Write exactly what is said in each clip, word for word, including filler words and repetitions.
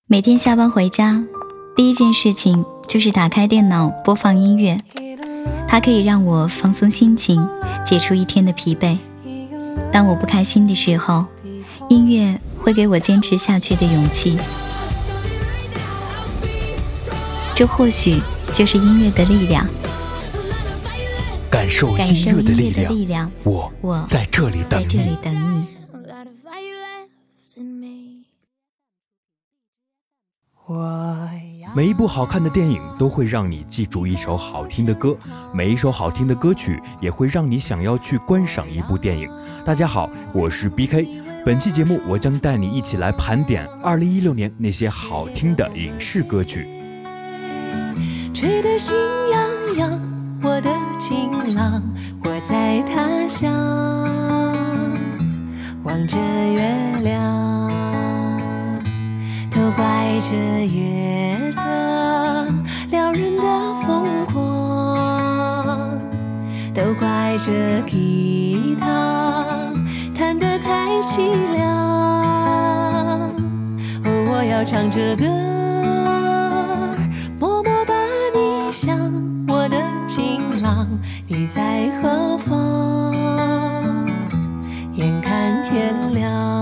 每天下班回家，第一件事情就是打开电脑播放音乐，它可以让我放松心情，解除一天的疲惫。当我不开心的时候，音乐会给我坚持下去的勇气。这或许就是音乐的力量。 感受音乐的力量， 力量我我在这里等在这里你。 等你。 每一部好看的电影都会让你记住一首好听的歌，每一首好听的歌曲也会让你想要去观赏一部电影。大家好，我是 B K， 本期节目我将带你一起来盘点二零一六年那些好听的影视歌曲。 吹得心痒痒，我的情郎，我在他乡望着月亮，都怪这月色撩人的疯狂，都怪这吉他弹得太凄凉。哦，我要唱这歌，默默把你想，我的情郎，你在何方？眼看天亮。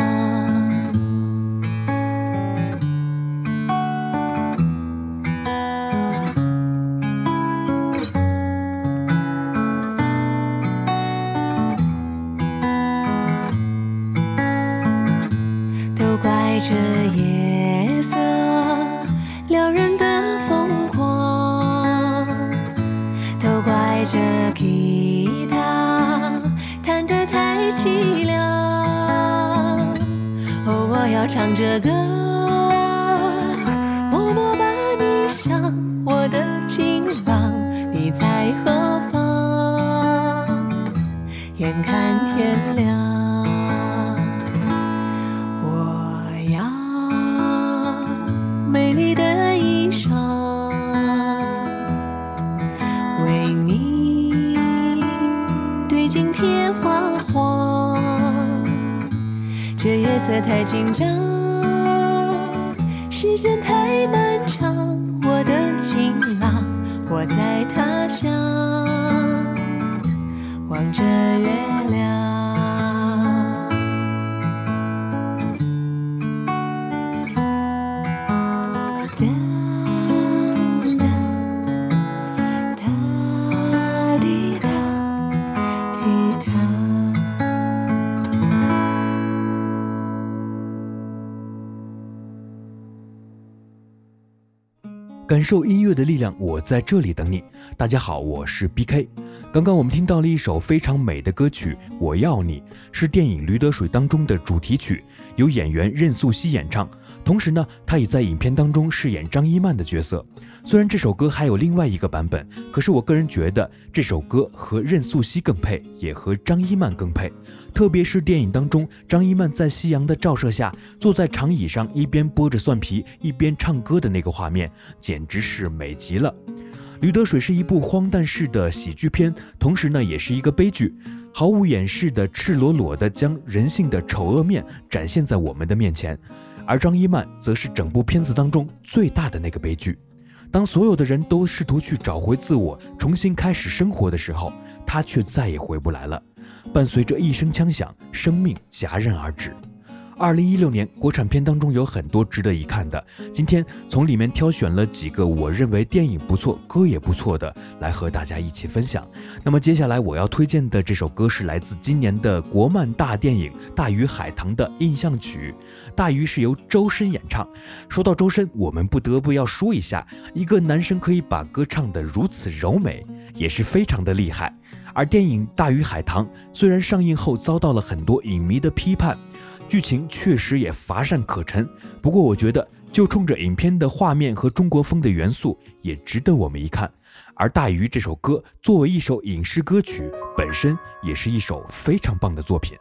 这夜色撩人的疯狂，都怪这吉他弹得太凄凉。哦，我要唱这歌，默默把你想，我的情郎，你在何方？眼看天亮。美丽的衣裳为你对镜贴花黄，这夜色太紧张，时间太漫长，我的情郎，我在他乡望着月亮。 感受音乐的力量，我在这里等你。大家好，我是 B K。 刚刚我们听到了一首非常美的歌曲《我要你》，是电影《驴得水》当中的主题曲，由演员任素汐演唱。同时呢，她也在影片当中饰演张一曼的角色。虽然这首歌还有另外一个版本，可是我个人觉得这首歌和任素汐更配，也和张一曼更配。特别是电影当中，张一曼在夕阳的照射下，坐在长椅上一边剥着蒜皮一边唱歌的那个画面，简直是美极了。驴得水是一部荒诞式的喜剧片，同时呢也是一个悲剧，毫无掩饰的赤裸裸的将人性的丑恶面展现在我们的面前。而张一曼则是整部片子当中最大的那个悲剧。当所有的人都试图去找回自我，重新开始生活的时候，她却再也回不来了。伴随着一声枪响，生命戛然而止。二零一六年国产片当中有很多值得一看的，今天从里面挑选了几个我认为电影不错歌也不错的来和大家一起分享。那么接下来我要推荐的这首歌是来自今年的国漫大电影《大鱼海棠》的印象曲。大鱼是由周深演唱。说到周深，我们不得不要说一下，一个男生可以把歌唱得如此柔美，也是非常的厉害。而电影《大鱼海棠》虽然上映后遭到了很多影迷的批判，剧情确实也乏善可陈，不过我觉得就冲着影片的画面和中国风的元素，也值得我们一看。而大鱼这首歌作为一首影视歌曲，本身也是一首非常棒的作品。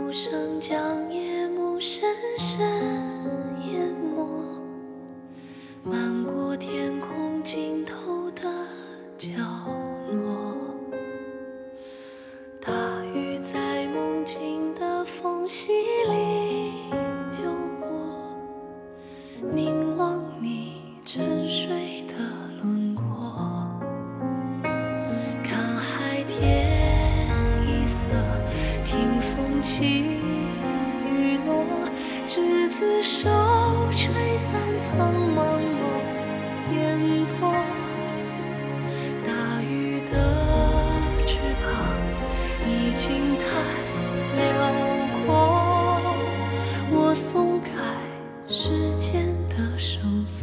无声将夜幕深深淹没，漫过天空尽头的角落。大雨在梦境的缝隙里流过，凝望你沉睡的轮廓。看海天一色，听风起雨落，执子手，吹散苍茫的烟波。大雨的翅膀已经太辽阔，我松开时间的绳索，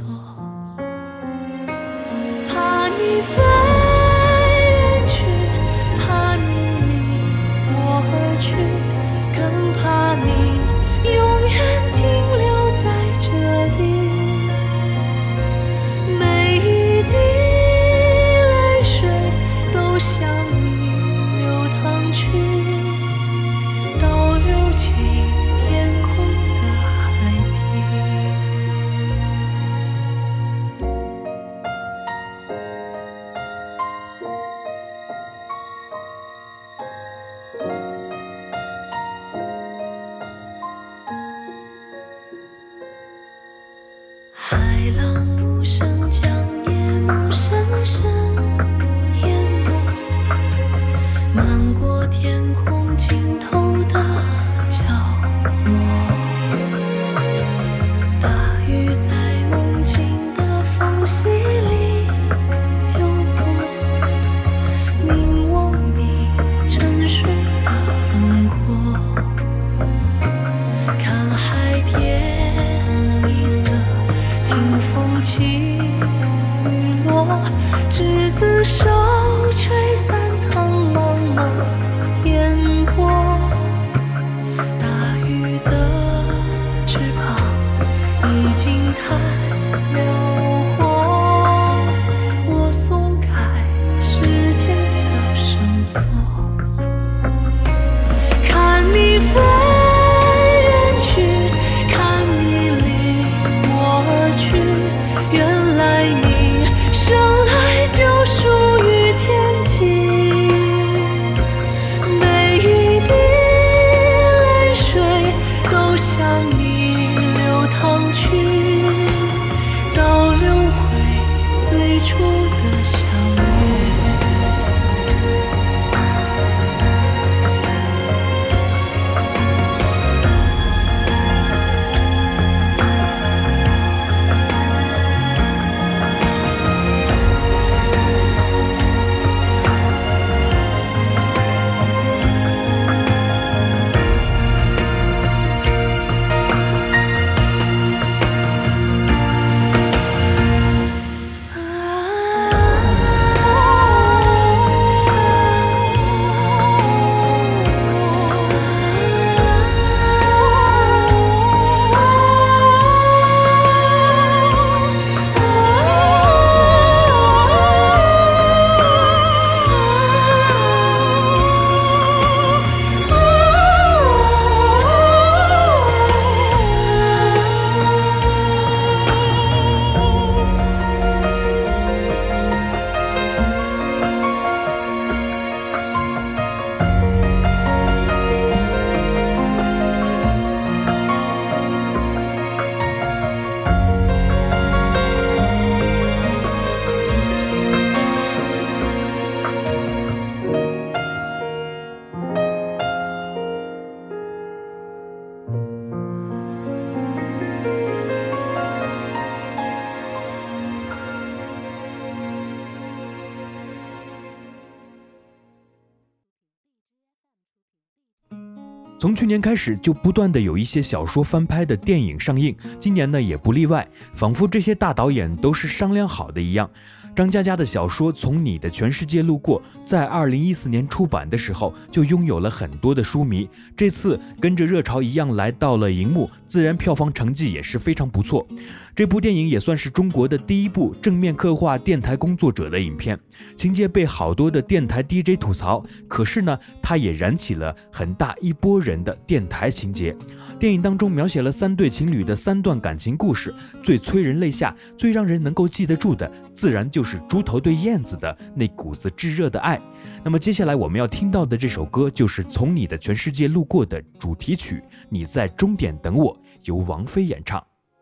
怕你飞远去，怕你离我而去，更怕你永远停留在这里。每一滴泪水都向你流淌去，倒流进天空的海底。海浪无声将夜幕深深淹没，漫过天空尽头的角落。大雨在梦境的缝隙里流过，凝望你沉睡的轮廓。看海天一色，听风起雨落，执子手，吹散苍茫的烟波。大雨的翅膀已经太辽阔，我松开时间的绳索，看你飞远去，看你离我而去，原来你生来就属于天际。每一滴泪水都向你流淌去，倒流回最初的相约。 从去年开始，就不断的有一些小说翻拍的电影上映，今年呢也不例外，仿佛这些大导演都是商量好的一样。张嘉佳的小说《从你的全世界路过》在二零一四年出版的时候就拥有了很多的书迷，这次跟着热潮一样来到了荧幕， 自然票房成绩也是非常不错。这部电影也算是中国的第一部正面刻画电台工作者的影片，情节被好多的电台 D J 吐槽，可是呢，它也燃起了很大一波人的电台情节。电影当中描写了三对情侣的三段感情故事，最催人泪下、最让人能够记得住的，自然就是猪头对燕子的那股子炙热的爱。那么接下来我们要听到的这首歌，就是《从你的全世界路过》的主题曲《你在终点等我》，由王菲演唱。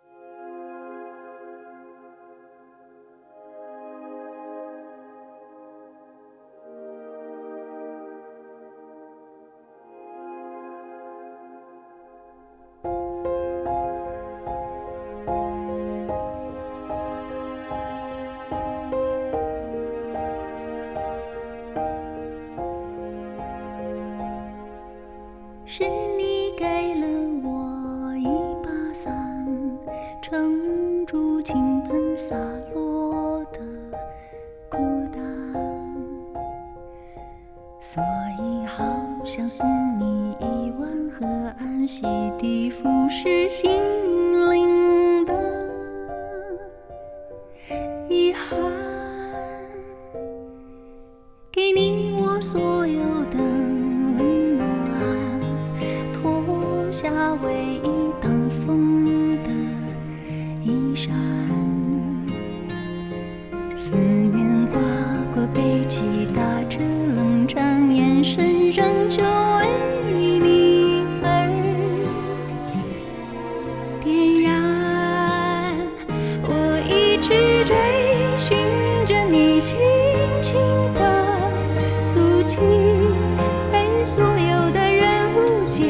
是你给了我一把伞，撑住倾盆洒落的孤单，所以好想送你一碗河岸洗涤腐蚀心灵的遗憾，给你我所有的下唯一挡风的衣衫，思念划过背脊，打着冷战，眼神仍旧为你而点燃。我一直追寻着你轻轻的足迹，被所有的人误解，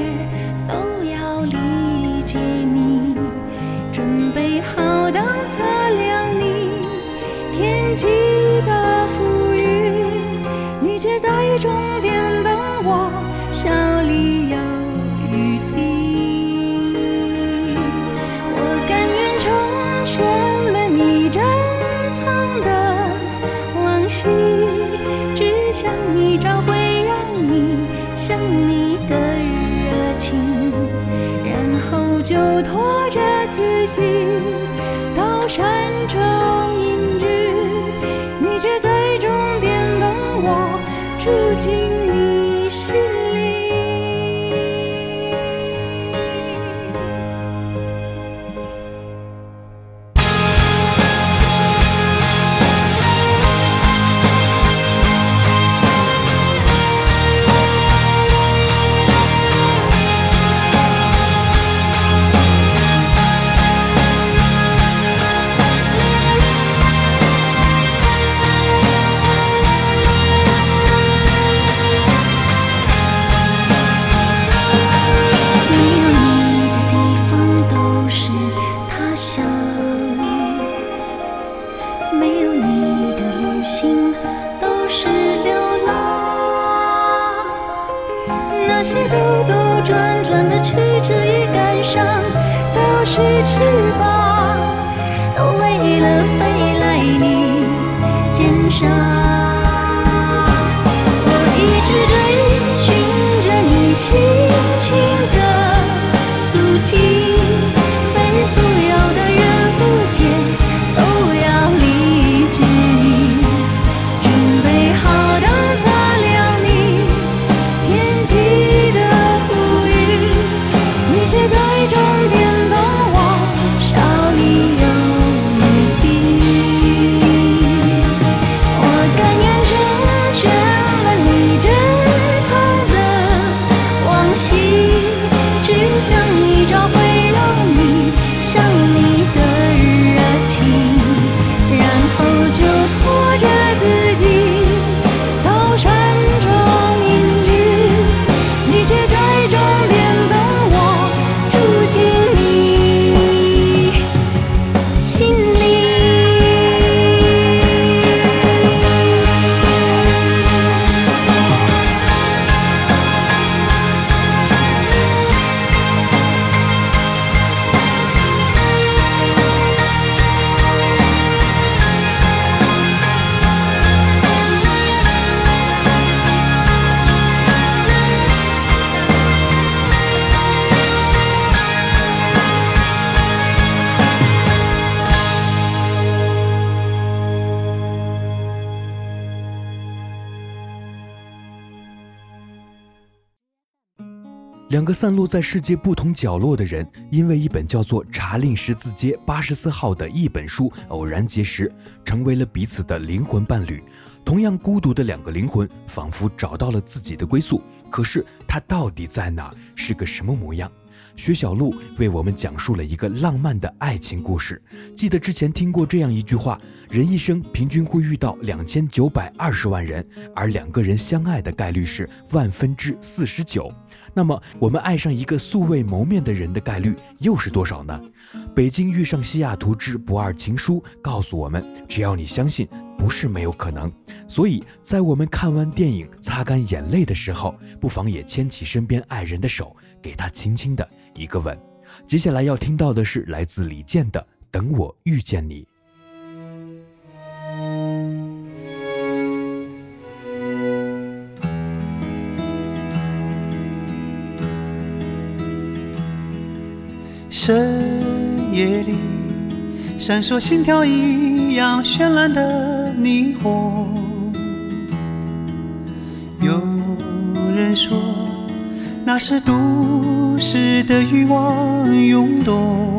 理解你，准备好当测量你天际的浮云，你却在终点等我，笑里有余地。我甘愿成全了你珍藏的往昔，只想你找回让你想你的热情，就拖着自己到山中隐居，你却在终点等我，住进你心里。是翅膀，都为了飞来你肩上。我一直追寻着你轻轻的足迹，被所有的人误解，都要理解你，准备好当测量你天际的浮云，你却在终点我两个散落在世界不同角落的人，因为一本叫做《查令十字街八十四号》的一本书偶然结识，成为了彼此的灵魂伴侣。同样孤独的两个灵魂，仿佛找到了自己的归宿。可是它到底在哪？是个什么模样？薛晓路为我们讲述了一个浪漫的爱情故事。记得之前听过这样一句话：人一生平均会遇到两千九百二十万人，而两个人相爱的概率是万分之四十九。那么我们爱上一个素未谋面的人的概率又是多少呢？北京遇上西雅图之不二情书告诉我们，只要你相信，不是没有可能。所以在我们看完电影擦干眼泪的时候，不妨也牵起身边爱人的手，给他轻轻的一个吻。接下来要听到的是来自李健的《等我遇见你》。 深夜里闪烁心跳一样绚烂的霓虹，有人说那是都市的欲望涌动，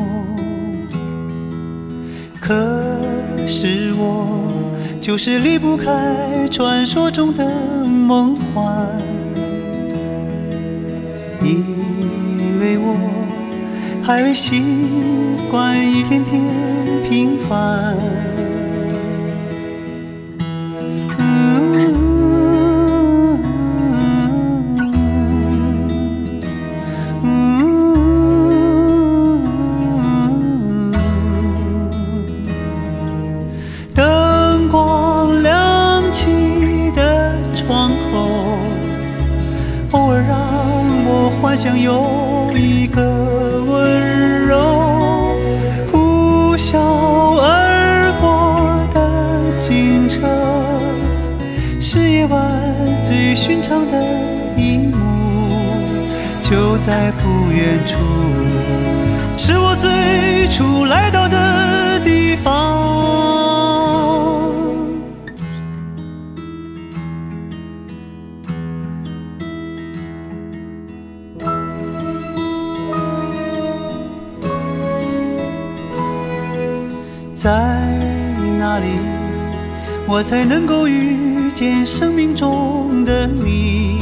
可是我就是离不开传说中的梦幻，因为我还未习惯一天天平凡。灯光亮起的窗口，偶尔让我幻想有一个温柔呼啸而过的警车，是夜晚最寻常的一幕，就在不远处，是我最初来到的地方。在哪里我才能够遇见生命中的你？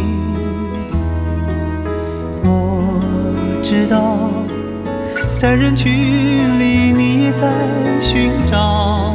我知道在人群里你也在寻找，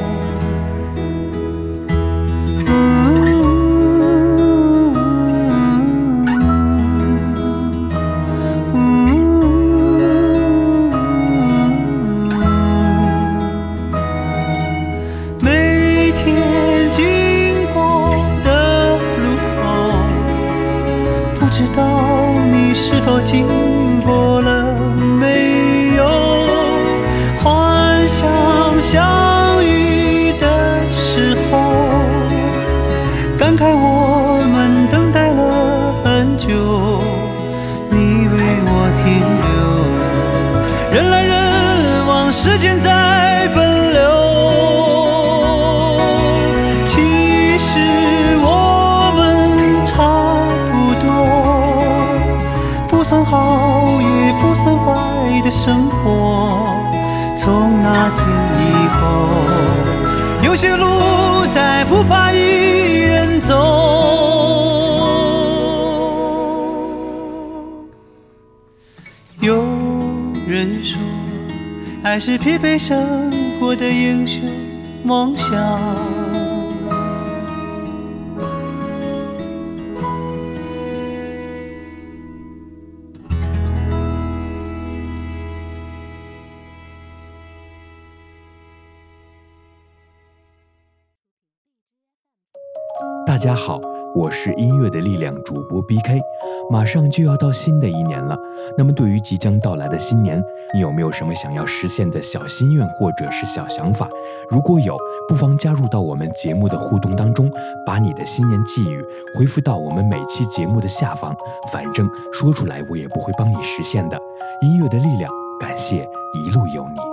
不知道你是否经过了没有，幻想相遇的时候，感慨我们等待了很久，你为我停留，人来人往，时间在奔流。其实我们差不算好也不算坏的生活，从那天以后，有些路再不怕一人走。有人说爱是疲惫生活的英雄梦想， 大家好，我是音乐的力量主播 B K。 马上就要到新的一年了，那么对于即将到来的新年，你有没有什么想要实现的小心愿或者是小想法？如果有，不妨加入到我们节目的互动当中，把你的新年寄语回复到我们每期节目的下方，反正说出来我也不会帮你实现的。音乐的力量，感谢一路有你。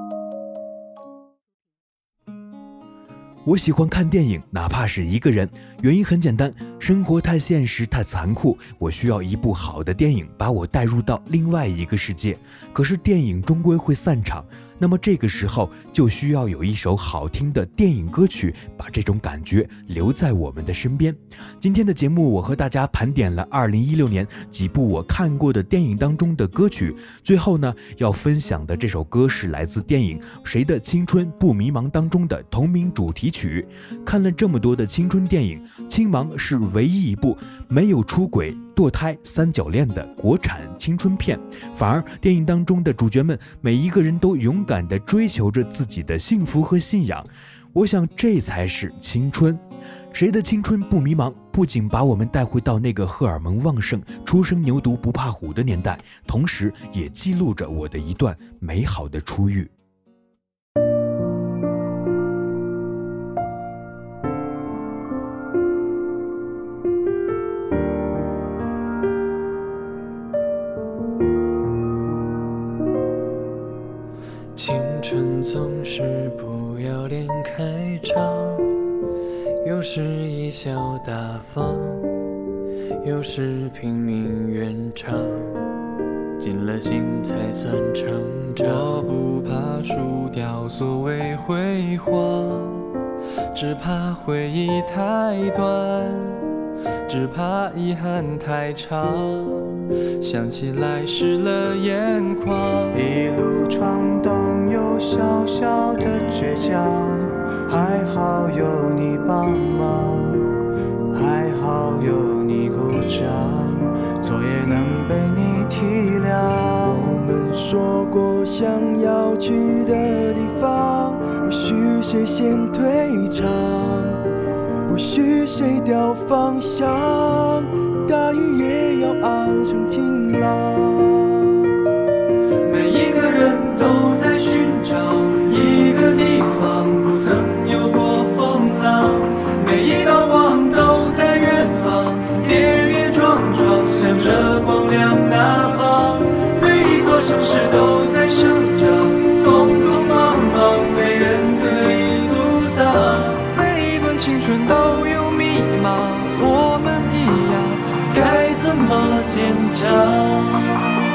我喜欢看电影，哪怕是一个人， 原因很简单，生活太现实太残酷，我需要一部好的电影把我带入到另外一个世界。可是电影终归会散场，那么这个时候就需要有一首好听的电影歌曲，把这种感觉留在我们的身边。今天的节目，我和大家盘点了二零一六年几部我看过的电影当中的歌曲。最后呢，要分享的这首歌是来自电影《谁的青春不迷茫》当中的同名主题曲。看了这么多的青春电影，《青芒》是唯一一部没有出轨、堕胎、三角恋的国产青春片，反而电影当中的主角们每一个人都勇敢地追求着自己的幸福和信仰。我想这才是青春。谁的青春不迷茫不仅把我们带回到那个荷尔蒙旺盛、初生牛犊不怕虎的年代，同时也记录着我的一段美好的初遇。 青春总是不要脸开场，有时贻笑大方，有时拼命圆场，尽了心才算成长。我不怕输掉所谓辉煌，只怕回忆太短，只怕遗憾太长，想起来湿了眼眶。 一路闯荡有小小的倔强，还好有你帮忙，还好有你鼓掌，错也能被你体谅。我们说过想要去的地方，不许谁先退场，不许谁掉方向，大雨也要熬成晴朗。 每一个人都在寻找一个地方，不曾有过风浪，每一道光都在远方，跌跌撞撞向着光亮那方。每一座城市都在生长，匆匆忙忙没人可以阻挡。每一段青春都有迷茫，我们一样该怎么坚强。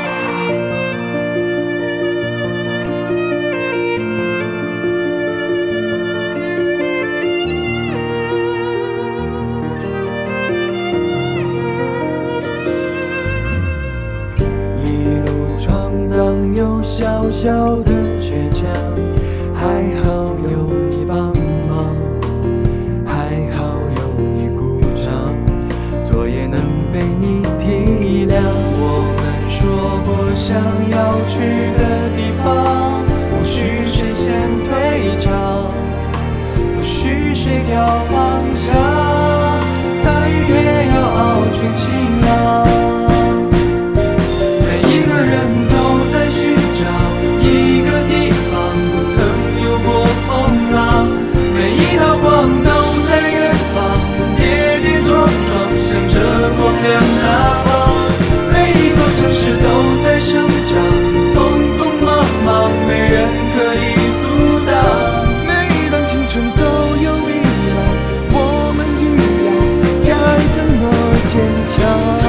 有小小的倔强，还好有你帮忙，还好有你鼓掌，错也能被你体谅。 我们说过想要去的地方，不许谁先退场，不许谁掉方向，大雨也要熬成晴朗。每一个人都在寻找一个地方，不曾有过风浪，每一道光都在远方，跌跌撞撞向着光亮那方。每一座城市都在生长，匆匆忙忙没人可以阻挡。 每一段青春都有迷茫，我们一样该怎么坚强。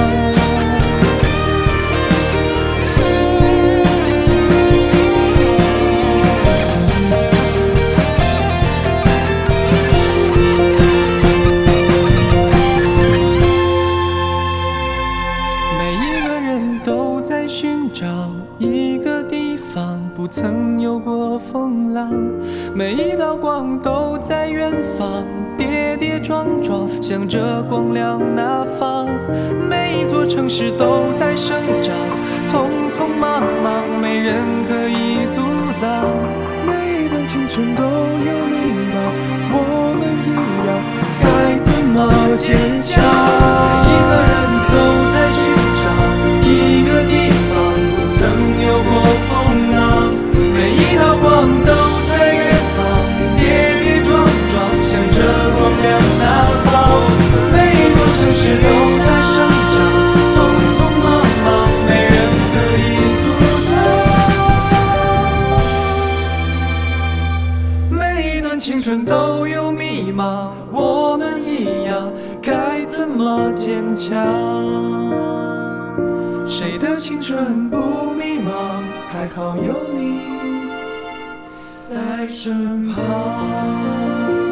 不曾有过风浪，每一道光都在远方，跌跌撞撞向着光亮那方。每一座城市都在生长，匆匆忙忙没人可以阻挡。 每一段青春都有迷茫，我们一样该怎么坚强。 每一个人都在寻找一个地方，不曾有过风浪，每一道光都在远方，跌跌撞撞向着光亮那方。每一座城市都在生长，匆匆忙忙没人可以阻挡。每一段段青春都有迷茫，我们一样，该怎么坚强？谁的青春不迷茫？还好有你在身旁。